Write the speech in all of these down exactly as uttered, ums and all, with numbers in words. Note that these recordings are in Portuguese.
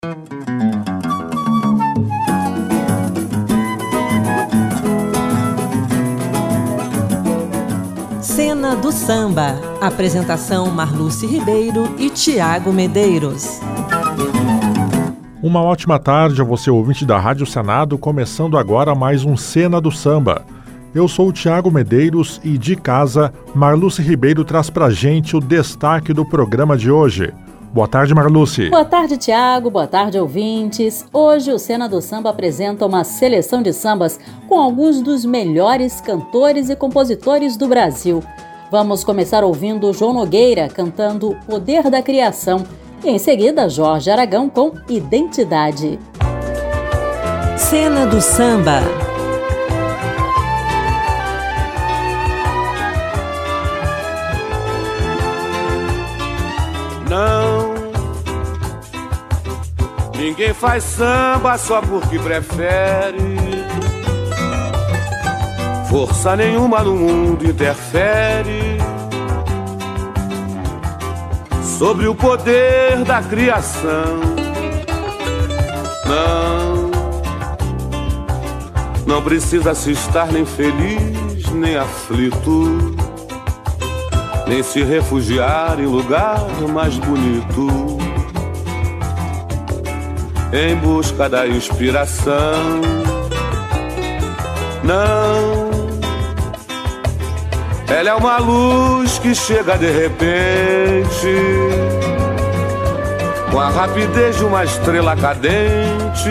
Cena do Samba. Apresentação Marluce Ribeiro e Tiago Medeiros. Uma ótima tarde a você, ouvinte da Rádio Senado, começando agora mais um Cena do Samba. Eu sou o Tiago Medeiros e de casa, Marluce Ribeiro traz pra gente o destaque do programa de hoje. Boa tarde, Marluce. Boa tarde, Tiago. Boa tarde, ouvintes. Hoje o Cena do Samba apresenta uma seleção de sambas com alguns dos melhores cantores e compositores do Brasil. Vamos começar ouvindo João Nogueira cantando Poder da Criação e em seguida Jorge Aragão com Identidade. Cena do Samba. Não, ninguém faz samba só porque prefere. Força nenhuma no mundo interfere sobre o poder da criação. Não, não precisa se estar nem feliz nem aflito, nem se refugiar em lugar mais bonito, em busca da inspiração. Não, ela é uma luz que chega de repente, com a rapidez de uma estrela cadente,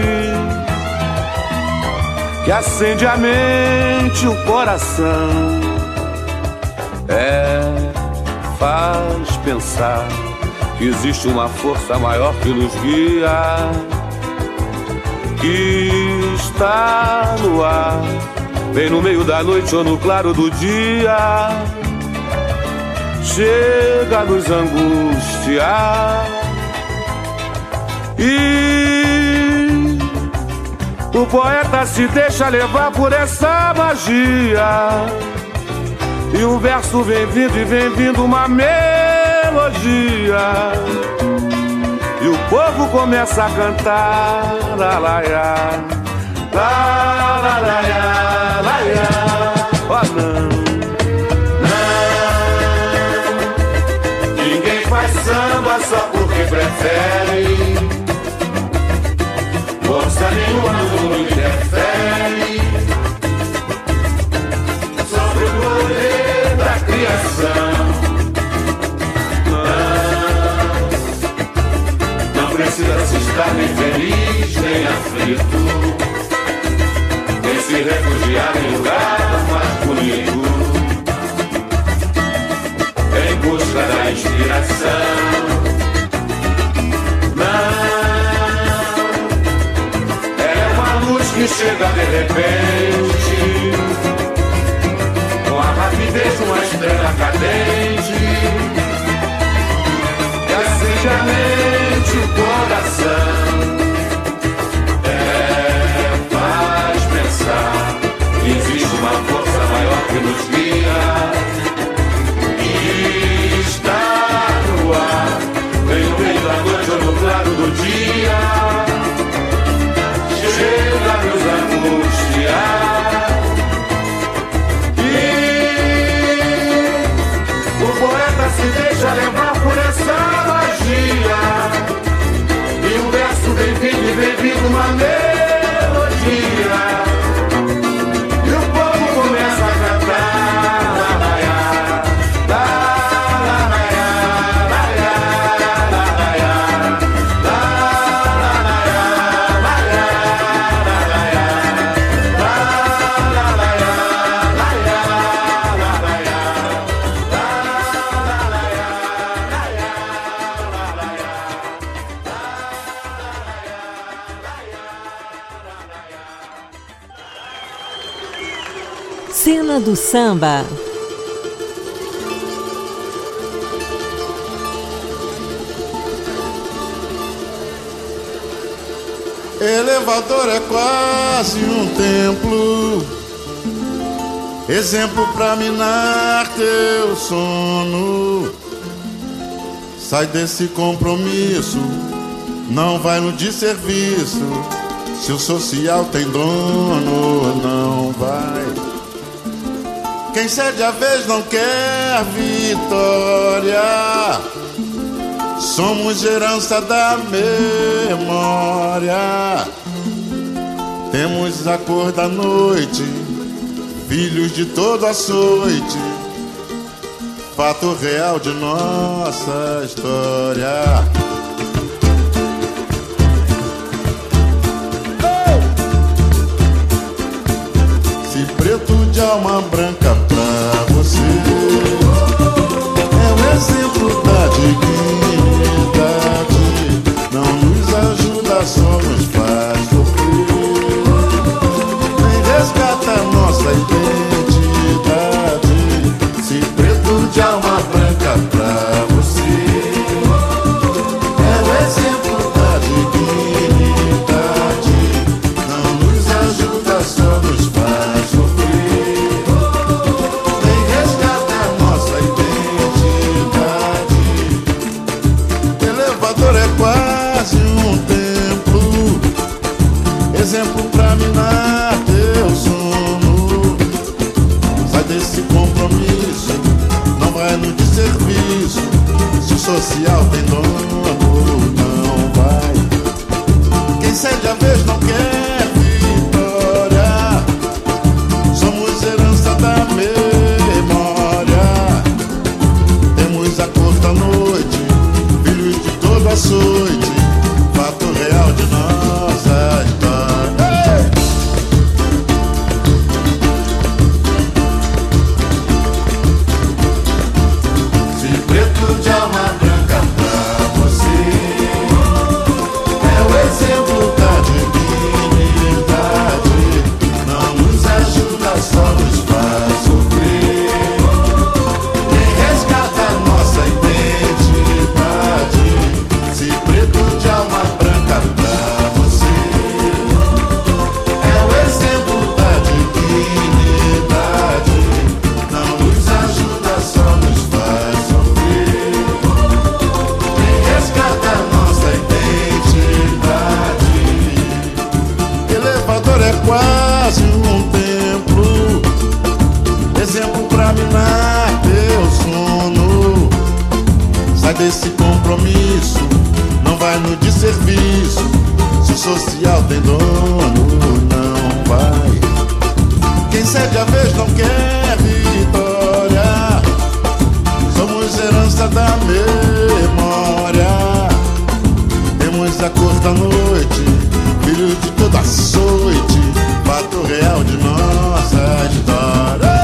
que acende a mente e o coração. É, faz pensar que existe uma força maior que nos guia, que está no ar, bem no meio da noite ou no claro do dia, chega a nos angustiar. E o poeta se deixa levar por essa magia, e um verso vem vindo e vem vindo uma melodia, e o povo começa a cantar la la ya, la la la ya, la ya. Oh não, não, ninguém faz samba só porque prefere. Força nenhuma no mundo interfere sobre o poder da criação. Não, não precisa se estar nem feliz nem aflito, nem se refugiar em lugar mais bonito, em busca da inspiração. Não, ela é uma luz que chega de repente, com a rapidez de uma estrela cadente, que acende a mente e o coração. É, faz pensar que existe uma força maior que nos guia, e está no ar, bem no meio da noite ou no claro do dia, chega a nos angustiar. O poeta se deixa levar por essa magia, e um verso vem vindo e vem vindo uma melodia, e o povo começa a cantar la la ya, la la la ya, la ya, la la ya, la la la ya, la ya, la la ya, la la la ya, la ya, la la ya. Cena do Samba. Elevador é quase um templo, exemplo pra minar teu sono. Sai desse compromisso não vai no desserviço. Se o social tem dono, não vai. Quem cede a vez não quer vitória. Somos herança da memória. Temos a cor da noite, filhos de todo açoite, fato real de nossa história. Se preto de alma branca pra você é o exemplo da dignidade, não nos ajuda, só nos faz sofrer, nem resgata nossa identidade. Se preto de alma branca pra você é o exemplo da dignidade, não nos ajuda, só nos faz sofrer, nem resgata nossa identidade. Elevador é quase um templo, exemplo pra minar teu sono. Sai desse compromisso, não vai no desserviço. Se o social tem dono, não vai. Quem cede a vez não quer vitória. Somos herança da memória. Temos a cor da noite, filhos de todo açoite, fato real de nossa história. Ei! Se preto de alma branca pra você é o exemplo da dignidade, não nos ajuda, só nos faz sofrer, nem resgata nossa identidade. Se preto de alma branca pra você é o exemplo da dignidade, não nos ajuda, só nos faz sofrer, nem resgata nossa identidade. Elevador é quase um templo, exemplo pra minar teu sono. Sai desse compromisso, não vai no desserviço. Se o social tem dono, não vai. Quem cede a vez não quer vitória. Somos herança da memória. Temos a cor da noite, filho de toda açoite, fato real de nossa história.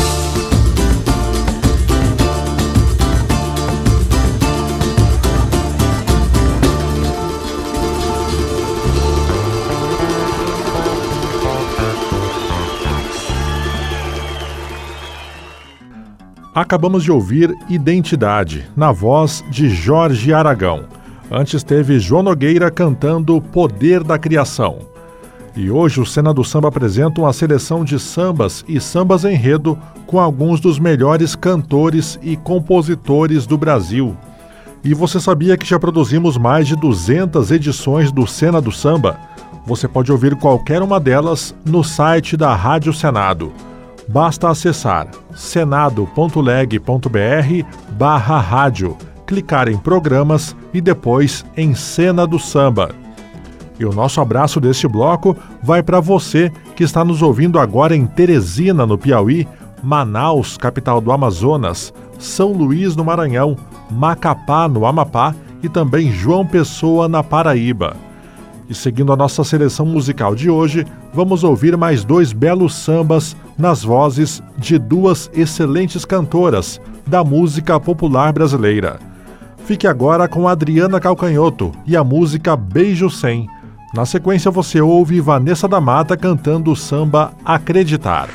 Acabamos de ouvir Identidade, na voz de Jorge Aragão. Antes teve João Nogueira cantando Poder da Criação. E hoje o Cena do Samba apresenta uma seleção de sambas e sambas enredo com alguns dos melhores cantores e compositores do Brasil. E você sabia que já produzimos mais de duzentas edições do Cena do Samba? Você pode ouvir qualquer uma delas no site da Rádio Senado. Basta acessar senado ponto leg ponto br barra rádio, clicar em programas e depois em Cena do Samba. E o nosso abraço deste bloco vai para você que está nos ouvindo agora em Teresina, no Piauí, Manaus, capital do Amazonas, São Luís, no Maranhão, Macapá, no Amapá e também João Pessoa, na Paraíba. E seguindo a nossa seleção musical de hoje, vamos ouvir mais dois belos sambas nas vozes de duas excelentes cantoras da música popular brasileira. Fique agora com Adriana Calcanhoto e a música Beijo Sem. Na sequência você ouve Vanessa da Mata cantando o samba Acreditar.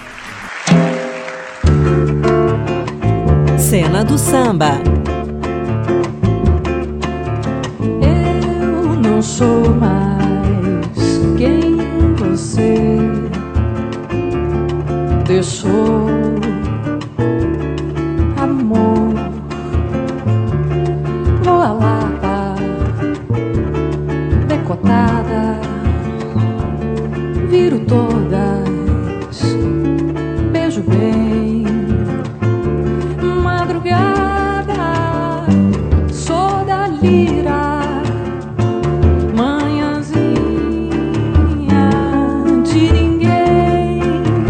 Cena do Samba. Eu não sou mais quem você deixou, amor. Vou à Lapa perfumada, viro todas, beijo bem. Madrugada, sou da lira, manhãzinha de ninguém,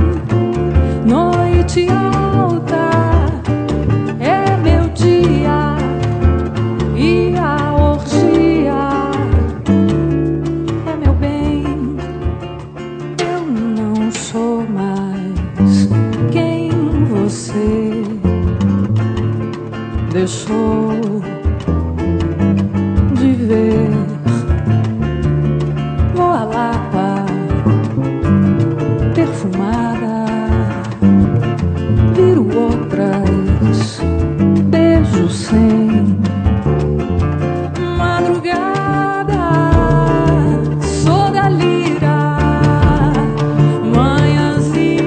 noite alta é meu dia e a orgia é meu bem. Eu não sou mais quem você deixou de ver. Vou à Lapa, perfumada, viro outras, beijo sem. Madrugada, sou da lira, manhãzinha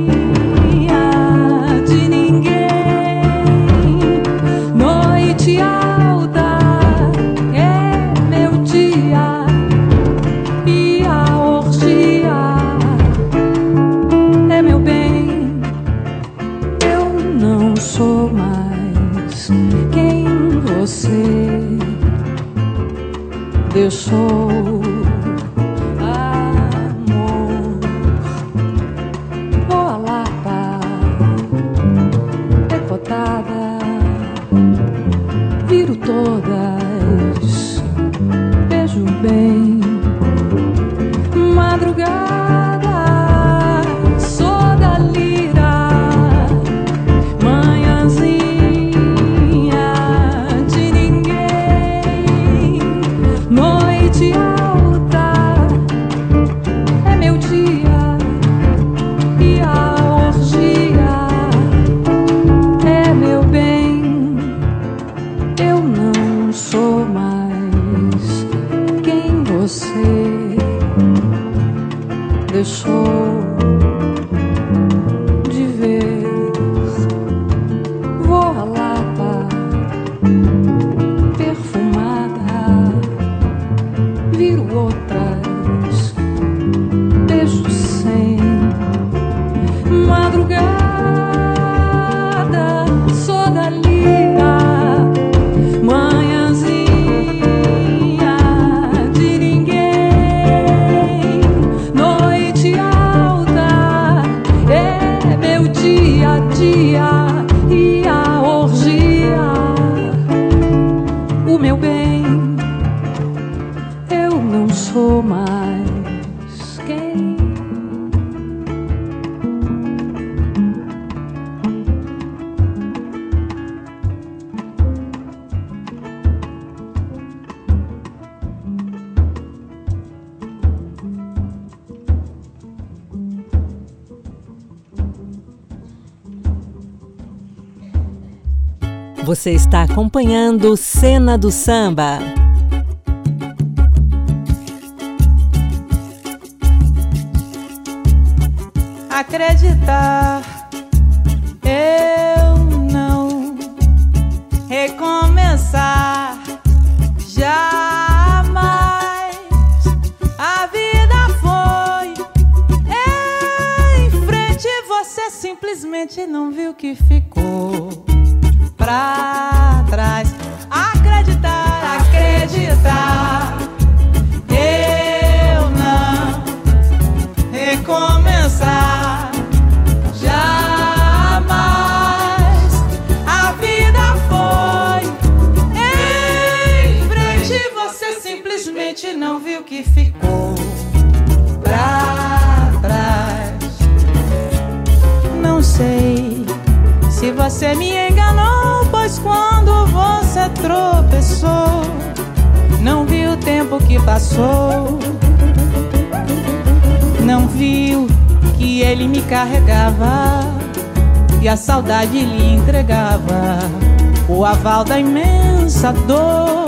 de ninguém, noite alta é meu dia e a orgia é meu bem. Eu não sou mais quem você deixou. Amor, vou à Lapa, decotada, viro todas, beijo bem. Madrugada, sou da lira, manhãzinha de ninguém, noite alta é meu dia e a orgia é meu bem. Eu não sou mais quem você deixou de ver. Vou à Lapa, perfumada, viro outras, beijo sem. Madrugada, sou da lira, manhãzinha de ninguém, noite alta é meu dia a dia e a orgia o meu bem. Eu não sou mais quem Você está acompanhando Cena do Samba. Acreditar, eu não recomeçar jamais. A vida foi em frente, você simplesmente não viu que ficou pra trás. Acreditar, acreditar, eu não recomeçar jamais. A vida foi em frente, você simplesmente não viu que ficou pra trás. Não sei se você me enganou, pois quando você tropeçou, não viu o tempo que passou, não viu que ele me carregava e a saudade lhe entregava o aval da imensa dor.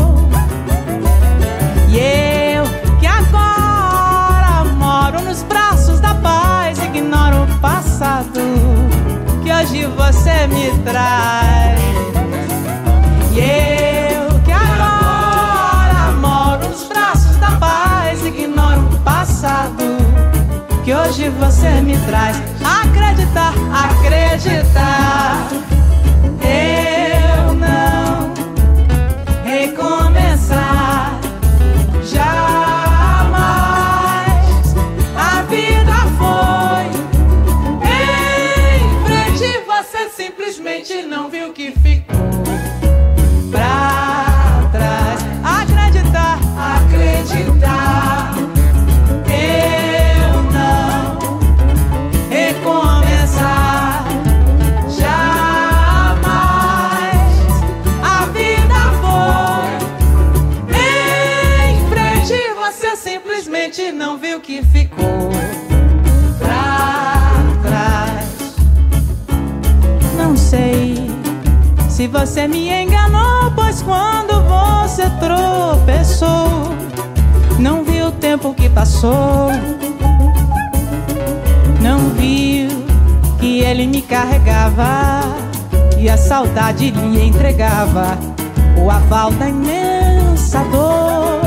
E eu, que agora moro nos braços da paz, ignoro o passado que hoje você me traz. E eu, que agora moro nos braços da paz, ignoro hoje você me traz. Acreditar, acreditar. Eu não recomeçar jamais. A vida foi em frente, você simplesmente não viu que ficou pra trás. Acreditar, acreditar. Eu não recomeçar jamais. A vida foi em frente, você simplesmente não viu que ficou pra trás. Não sei se você me enganou, pois quando você tropeçou, não viu o tempo que passou. Não viu que ele me carregava e a saudade lhe entregava o aval da imensa dor.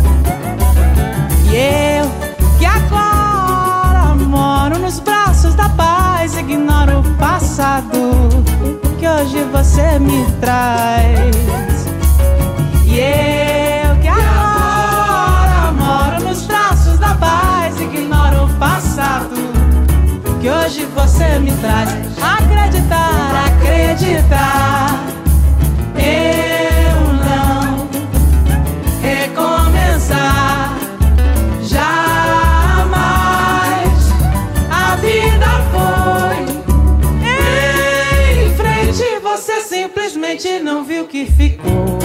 E eu, que agora moro nos braços da paz, ignoro o passado que hoje você me traz. E eu, que agora moro nos braços da paz, ignoro o passado que hoje você me traz. Acreditar, acreditar. Eu não recomeçar jamais. A vida foi em frente, você simplesmente não viu que ficou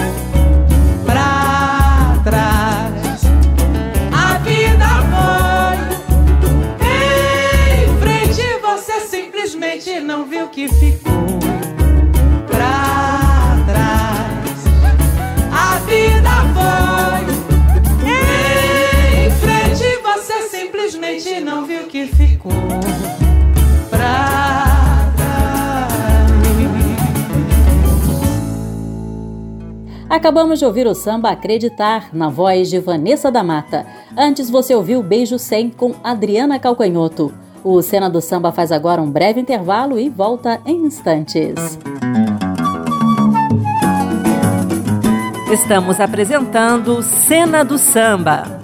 pra trás. A vida foi em frente, você simplesmente não viu que ficou pra trás. A vida foi em frente, você simplesmente não viu que ficou pra trás. Acabamos de ouvir o samba Acreditar, na voz de Vanessa da Mata. Antes você ouviu Beijo cem com Adriana Calcanhoto. O Cena do Samba faz agora um breve intervalo e volta em instantes. Estamos apresentando Cena do Samba.